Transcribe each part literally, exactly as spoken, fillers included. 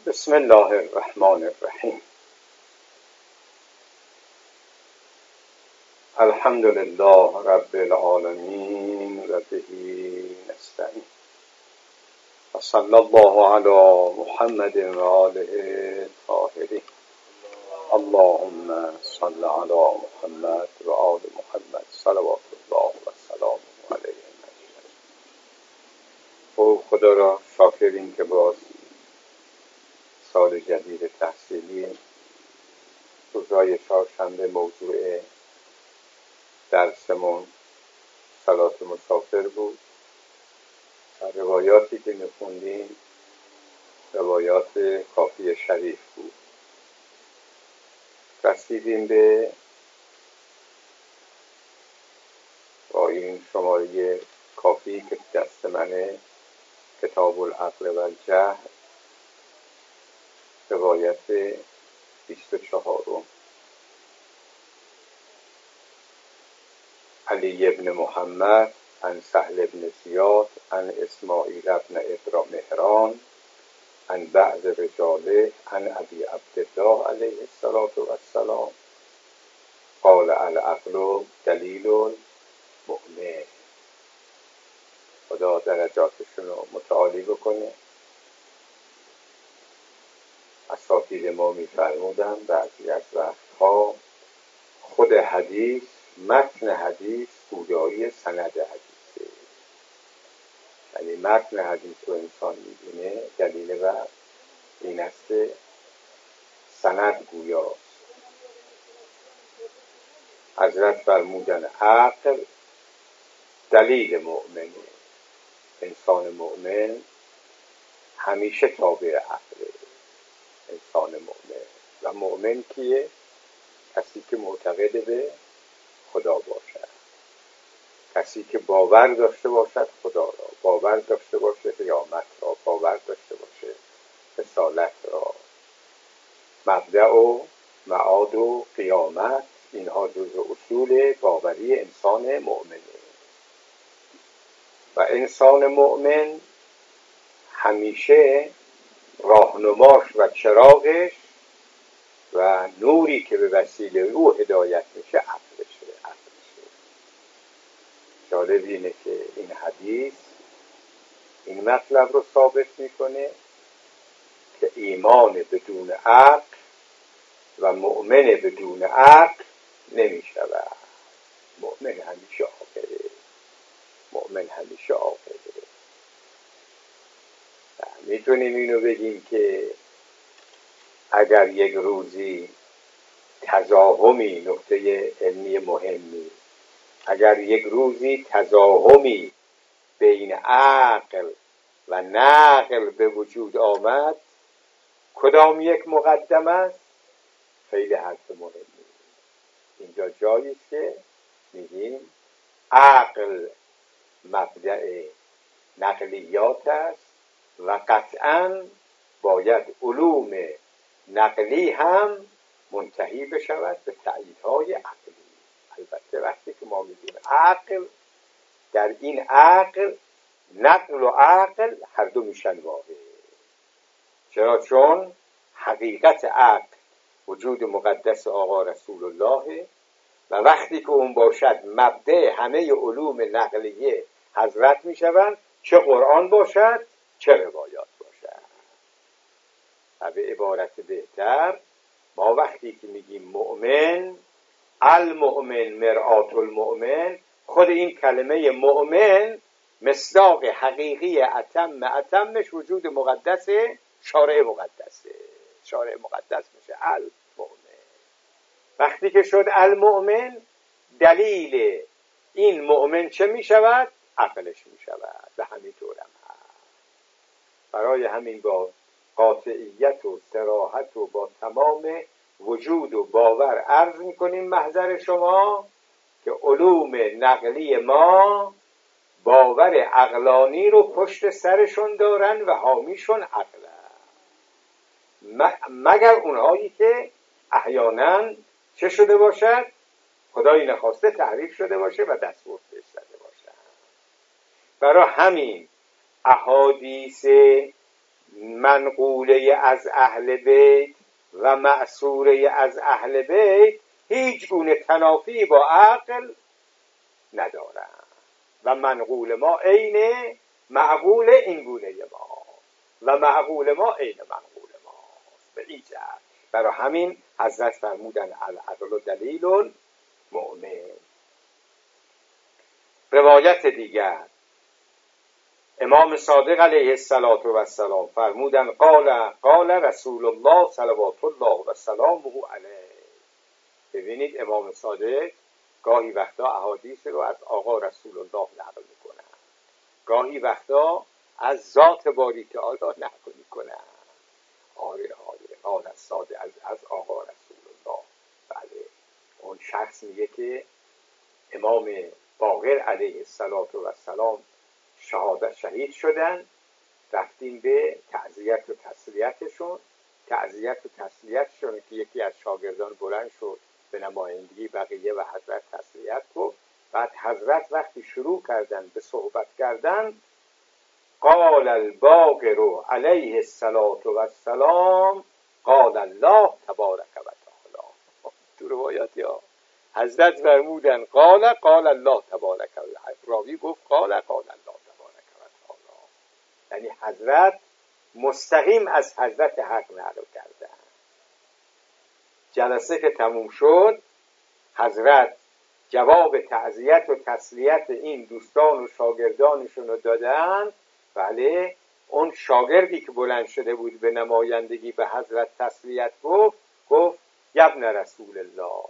بسم الله الرحمن الرحیم. الحمد لله رب العالمین و به نستعین و صلی الله علی محمد و آله الطاهرین. اللهم صل علی محمد و آل محمد صلوات الله و سلام علیه. او خدا را شاکریم که باز سال جدید تحصیلی روزهای چهارشنبه موضوع درسمون صلات مسافر بود. روایاتی که میخوندیم روایات کافی شریف بود. رسیدیم به با این شماره کافی که دست منه، کتاب العقل و الجهل، روایت بیست و چهارم. علی ابن محمد عن سهل ابن زیاد عن اسماعیل ابن مهران عن بعض رجاله عن ابی عبدالله علیه السلام قال العقل دلیل المؤمن. خدا درجاتشون رو متعالی بکنه. اساتید ما می‌فرمودن بعضی از وقتها خود حدیث، متن حدیث گویای سند حدیثه. یعنی متن حدیث رو انسان می‌بینه، دلیل بر این است که سند گویاست. حضرت فرمودن عقل دلیل مؤمنه. انسان مؤمن همیشه تابع عقله. انسان مؤمن و مؤمن کیه؟ کسی که معتقد به خدا باشد، کسی که باور داشته باشد خدا را، باور داشته باشه قیامت را، باور داشته باشه رسالت را، مبدأ و معاد و قیامت. اینها جزء اصول باوری انسان مؤمنه. و انسان مؤمن همیشه راهنماش و چراغش و نوری که به وسیله او هدایت میشه عقلشه. عقلشه. جالب اینه که این حدیث این مطلب رو ثابت میکنه که ایمان بدون عقل و مؤمن بدون عقل نمیشود. مؤمن همیشه عاقله. مؤمن همیشه عاقله. میتونیم اینو بگیم که اگر یک روزی تزاحمی، نکته علمی مهمی، اگر یک روزی تزاحمی بین عقل و نقل به وجود آمد، کدام یک مقدم است؟ خیلی حرف مهمی. اینجا جایی است که میگیم عقل مبدأ نقلیات است و قطعاً باید علوم نقلی هم منتهی بشود به تأییدهای عقلی. البته وقتی که ما میگیم عقل، در این عقل نقل و عقل هر دو میشن واحد. چرا؟ چون حقیقت عقل وجود مقدس آقا رسول الله و وقتی که اون باشد مبدأ همه علوم نقلیه حضرت میشوند، چه قرآن باشد چه روایات باشد. و به عبارت بهتر ما وقتی که میگیم مؤمن، المؤمن مرآت المؤمن، خود این کلمه مؤمن مصداق حقیقی اتم اتمش وجود مقدسه، شارع مقدسه. شارع مقدس میشه المؤمن. وقتی که شد المؤمن، دلیل این مؤمن چه میشود؟ عقلش میشود. و همینطور هم هست. برای همین با قاطعیت و صراحت و با تمام وجود و باور عرض میکنیم محضر شما که علوم نقلی ما باور عقلانی رو پشت سرشون دارن و حامیشون عقلن، مگر اونهایی که احیانا چه شده باشد؟ خدایی نخواسته تحریف شده باشه و دستورد بهش زده باشن. برای همین احادیث منقوله از اهل بیت و مأثوره از اهل بیت هیچ گونه تنافی با عقل ندارند و منقول ما عین معقول این گونه ما و معقول ما عین منقول ما به این جهت. برای همین حضرت فرمودن العقل دلیل المؤمن. روایت دیگر امام صادق علیه السلام فرمودن قال قال رسول الله صلوات الله و سلامه علیه. ببینید امام صادق گاهی وقتا احادیث رو از آقا رسول الله نقل میکنن، گاهی وقتا از ذات باری تعالی نقل میکنن. آره آره قال از صادق از, از آقا رسول الله. بله اون شخص میگه که امام باقر علیه السلام شهادت شهید شدن، رفتیم به تعزیت و تسلیتشون. تعزیت و تسلیتشون که یکی از شاگردان بلند شد به نمایندگی بقیه و حضرت تسلیت گفت. بعد حضرت وقتی شروع کردن به صحبت کردن قال الباقر علیه السلام قال الله تبارک و تعالی. تو روایاتی ها حضرت فرمودن قال قال الله تبارک و تعالی، راوی گفت قال قال الله تبارک و تعالی. یعنی حضرت مستقیم از حضرت حق نقل کردن. جلسه که تموم شد حضرت جواب تعزیت و تسلیت این دوستان و شاگردانشون رو دادن. بله اون شاگردی که بلند شده بود به نمایندگی به حضرت تسلیت گفت گفت ابن رسول الله،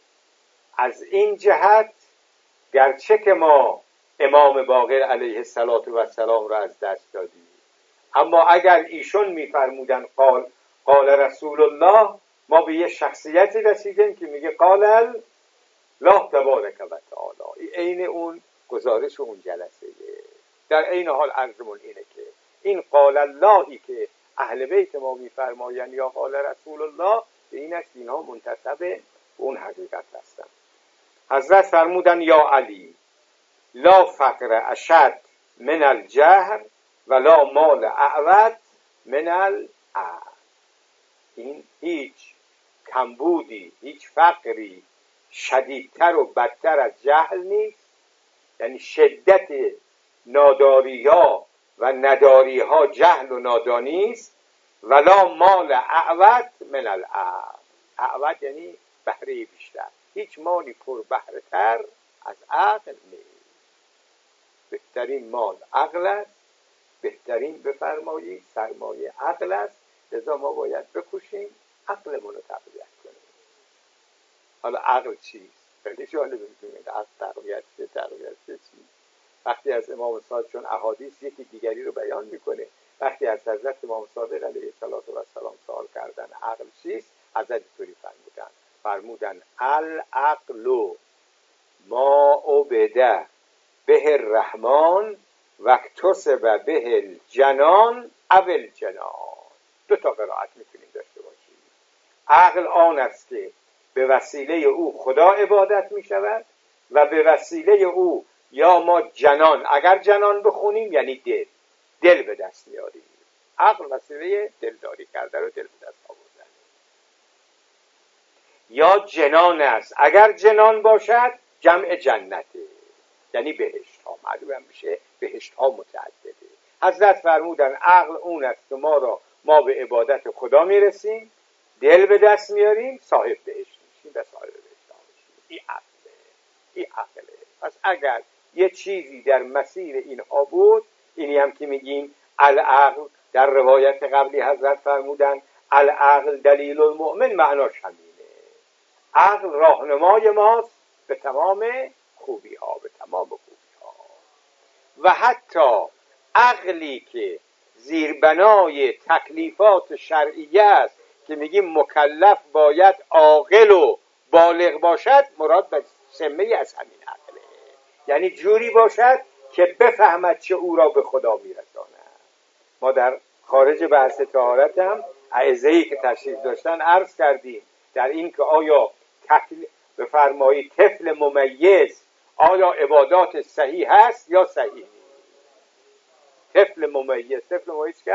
از این جهت گرچه که ما امام باقر علیه السلام را از دست دادیم، اما اگر ایشون میفرمودن قال قال رسول الله، ما به یه شخصیتی رسیدیم که میگه قال الله تبارک و تعالی. عین اون گزارش اون جلسه. در عین حال عرضمون اینه که این قال اللهی که اهل بیت ما میفرمایند یا قال رسول الله، به این است اینها منتسب به اون حقیقت هستن. حضرت فرمودن یا علی لا فقر اشد من الجهل ولا مال اعوج من العقل. این هیچ کمبودی، هیچ فقری شدیدتر و بدتر از جهل نیست. یعنی شدت ناداری ها و نداری ها جهل و نادانی است. ولا مال اعوج من العقل. اعوج یعنی بهره بیشتر. هیچ مالی پر بهره تر از عقل نیست. بهترین مال عقل است، بهترین بفرمایید سرمایه عقل است. لذا ما باید بکوشیم عقلمون رو تقویت کنیم. حالا عقل چیست؟ خیلی جالب می‌دونید عقل تقویت چه تقویت چه چیست؟ وقتی از امام صادق چون احادیث یکی دیگری رو بیان میکنه، وقتی از حضرت امام صادق علیه السلام سوال کردن عقل چیست، حضرت طوری فرمودن فرمودن العقل ما عبده به الرحمن واکتسب به الجنان او الجنان. دو تا قرائت میتونیم داشته باشیم. عقل آن است که به وسیله او خدا عبادت میشود و به وسیله او یا ما جنان، اگر جنان بخونیم یعنی دل دل به دست میاریم. عقل وسیله دلداری کرده رو دل به دست آوردن. یا جنان است، اگر جنان باشد جمع جنته یعنی بهشت ها. معلوم میشه بهشت ها متعدده. حضرت فرمودن عقل اون است که ما را ما به عبادت خدا میرسیم، دل به دست میاریم، صاحب بهشت میشیم و صاحب بهشت ها میشیم. این عقله. این عقله. پس اگر یه چیزی در مسیر اینها بود، اینی هم که میگیم العقل، در روایت قبلی حضرت فرمودن العقل دلیل المؤمن، معناش همینه. عقل راهنمای ماست به تمام خوبی ها، به تمام خوبی ها. و حتی عقلی که زیربنای تکلیفات شرعیه است که میگیم مکلف باید عاقل و بالغ باشد، مراد به سمه از همین عقله. یعنی جوری باشد که بفهمد چه او را به خدا میرساند. ما در خارج بحث طهارت هم اعزه‌ای که تشریف داشتن عرض کردیم در این که آیا تکلیف بفرمایید طفل ممیز آیا عبادات صحیح هست یا صحیح نیست. طفل ممیز طفل ممیز که هست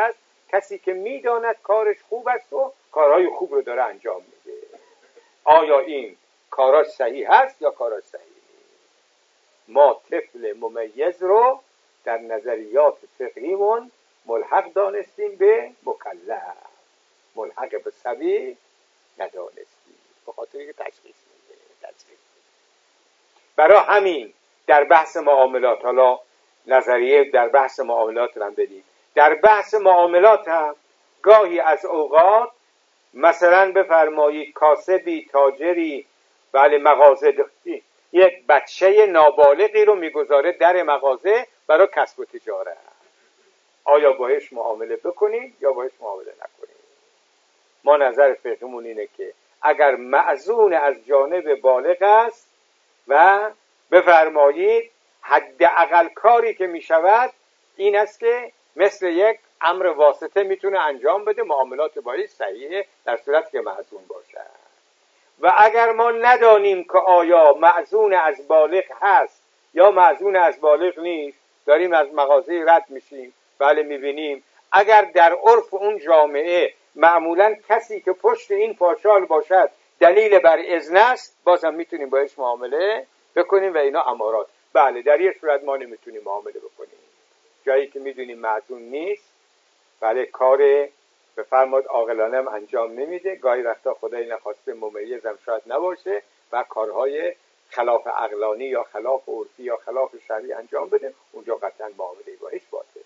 کسی که میداند کارش خوب است و کارهای خوب رو داره انجام میده. آیا این کاراش صحیح هست یا کاراش صحیح نیست؟ ما طفل ممیز رو در نظریات فقهیمون ملحق دانستیم به مکلف، ملحق به صبی ندانستیم، به خاطر اینکه تشخیص میده. تشخیص برای همین در بحث معاملات، حالا نظریه در بحث معاملات رو هم بدیم، در بحث معاملات هم گاهی از اوقات مثلا بفرمایید کاسبی، تاجری، بله مغازه داری، یک بچه نابالغی رو میگذاره در مغازه برای کسب و تجارت. آیا باهاش معامله بکنیم یا باهاش معامله نکنیم؟ ما نظر فقهمون اینه که اگر مأذون از جانب بالغ است و بفرمایید حداقل کاری که میشود این است که مثل یک امر واسطه میتونه انجام بده، معاملات باهاش صحیحه در صورت که مأذون باشه. و اگر ما ندانیم که آیا مأذون از بالغ هست یا مأذون از بالغ نیست، داریم از مغازه رد میشیم، بله میبینیم اگر در عرف اون جامعه معمولا کسی که پشت این پاچال باشد دلیل بر اذن است، بازم میتونیم باش معامله بکنیم و اینا امارات. بله در یک صورت ما نمیتونیم معامله بکنیم، جایی که میدونیم مأذون نیست، بله کار بفرماد عاقلانه هم انجام نمیده، گاهی وقتا خدای نخواسته ممیز هم شاید نباشه و کارهای خلاف عقلانی یا خلاف عرفی یا خلاف شرعی انجام بده، اونجا قطعا معامله باهاش باطله.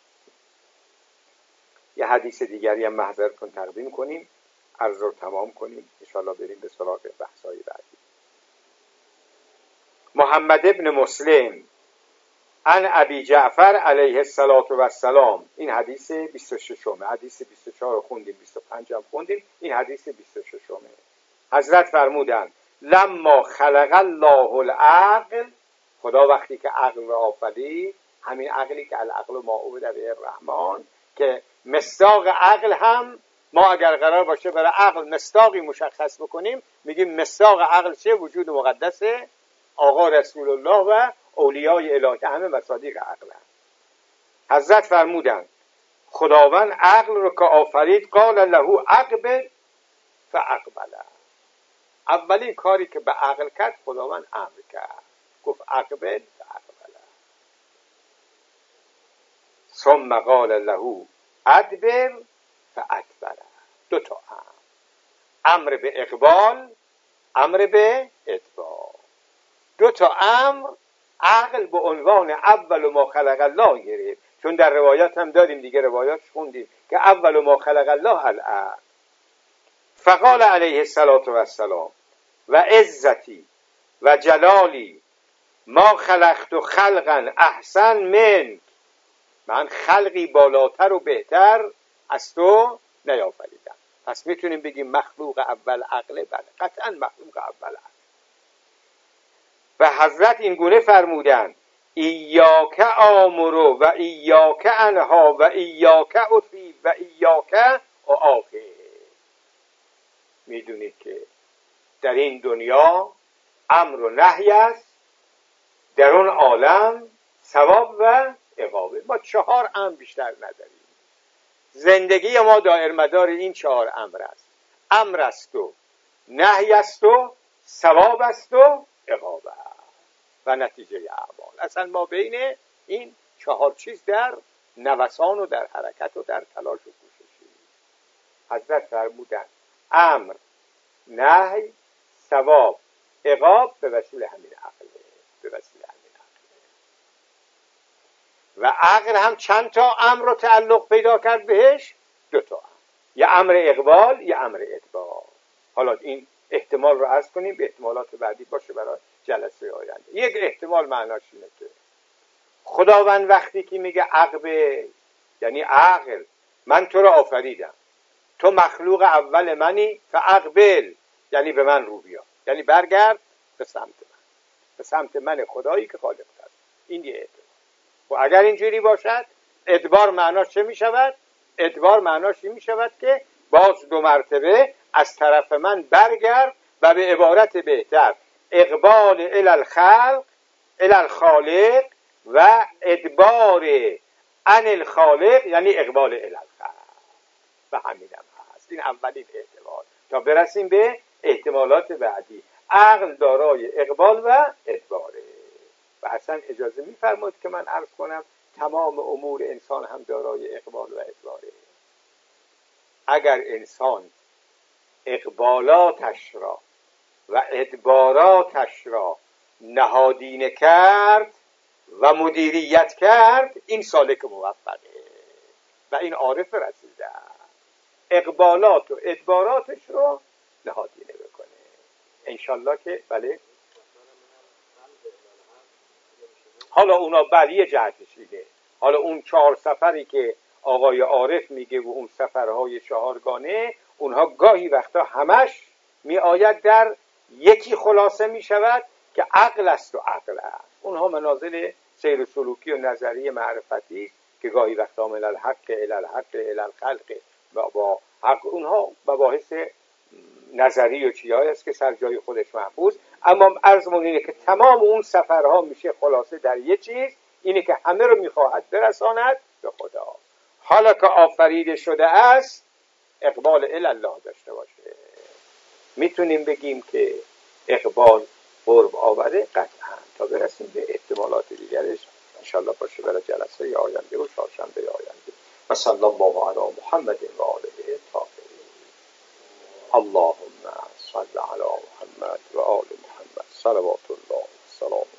یه حدیث دیگری هم محضر کن تقدیم کنیم، عرض رو تمام کنیم، ان شاءالله بریم به سراغ بحث‌های بعدی. محمد ابن مسلم عن ابی جعفر علیه السلام، این حدیث بیست و ششم، حدیث بیست و چهار رو خوندیم، بیست و پنج هم خوندیم، این حدیث بیست و ششم. حضرت فرمودند لما خلق الله العقل، خدا وقتی که عقل را آفرید، همین عقلی که العقل ما عبد به الرحمن، که مصداق عقل هم ما اگر قرار باشه برای عقل مصداقی مشخص بکنیم میگیم مصداق عقل چه؟ وجود مقدس آقا رسول الله و اولیای الهی، همه مصادیق عقل هم. حضرت فرمودند خداوند عقل رو که آفرید قال له اقبل فاقبل، اولین کاری که به عقل کرد خداوند امر کرد، گفت اقبل فاقبل. ثم قال له ادبر فادبر، دو تا امر، امر به اقبال، امر به ادبار، دو تا امر. عقل به عنوان اول ما خلق الله گرفت، چون در روایات هم داریم دیگه، روایات خوندیم که اول ما خلق الله العقل. فقال علیه السلام و عزتی و جلالی ما خلقت خلقا احسن من، من خلقی بالاتر و بهتر از تو نیافریدم. پس میتونیم بگیم مخلوق اول عقله؟ بله قطعا مخلوق اول عقل. و حضرت این گونه فرمودند ایاک آمرو و ایاک انها و ایاک اطیع و ایاک اعاقب. میدونید که در این دنیا امر و نهی است، در اون عالم ثواب و عقاب. ما چهار امر بیشتر نداریم، زندگی ما دایر مدار این چهار امر است، امر است و نهی است و ثواب است و عقاب است و نتیجه اعمال. اصلا ما بین این چهار چیز در نوسان و در حرکت و در تلاش و کوششی. حضرت فرمودند امر، نهی، ثواب، عقاب به وسیله همین عقله، به وسیله همین عقله. و عقل هم چند تا امر رو تعلق پیدا کرد بهش؟ دو تا امر، یه امر اقبال، یه امر ادبار. حالا این احتمال رو عرض کنیم، به احتمالات بعدی باشه برای جلسه آینده. یک احتمال معناش اینه که خداوند وقتی که میگه عقب، یعنی عقل، من تو رو آفریدم، تو مخلوق اول منی، فاقبل یعنی به من رو بیا، یعنی برگرد به سمت من، به سمت من خدایی که خالق است. این یه احتمال. و اگر اینجوری باشد ادبار معناش چه میشود؟ ادبار معناش این میشود که باز دو مرتبه از طرف من برگرد و به عبارت بهتر اقبال الی الخلق الی الخالق و ادبار عن الخالق، یعنی اقبال الی الخلق. و همینم هست. این اولین احتمال تا برسیم به احتمالات بعدی. عقل دارای اقبال و ادباره و اصلا اجازه میفرمایید که من عرض کنم تمام امور انسان هم دارای اقبال و ادباره. اگر انسان اقبالاتش را و ادباراتش را نهادینه کرد و مدیریت کرد، این سالک موفقه و این عارف رسیده. اقبالات و ادباراتش رو نهادینه بکنه انشالله که بله. حالا اونا بلیه جهتش اینه. حالا اون چهار سفری که آقای عارف میگه و اون سفرهای چهارگانه، اونها گاهی وقتا همش می آید در یکی خلاصه می شود که عقل است و عقل است. اونها منازل سیر سلوکی و نظریه معرفتی که گاهی وقتا من الحق الی الحق الی الخلق با حق، اونها مباحث نظری و چیایی است که سر جای خودش محفوظ. اما عرضمون اینه که تمام اون سفرها میشه خلاصه در یه چیز، اینه که همه رو میخواهد برساند به خدا. حالا که آفریده شده است اقبال الی الله داشته باشه. میتونیم بگیم که اقبال قرب آوره قطعا تا برسیم به احتمالات دیگرش انشالله باشه برای جلسه آینده و چهارشنبه آینده. و صلی الله علی محمد و آله الطاهرین. اللهم صل علی محمد و آل محمد صلوات الله و سلام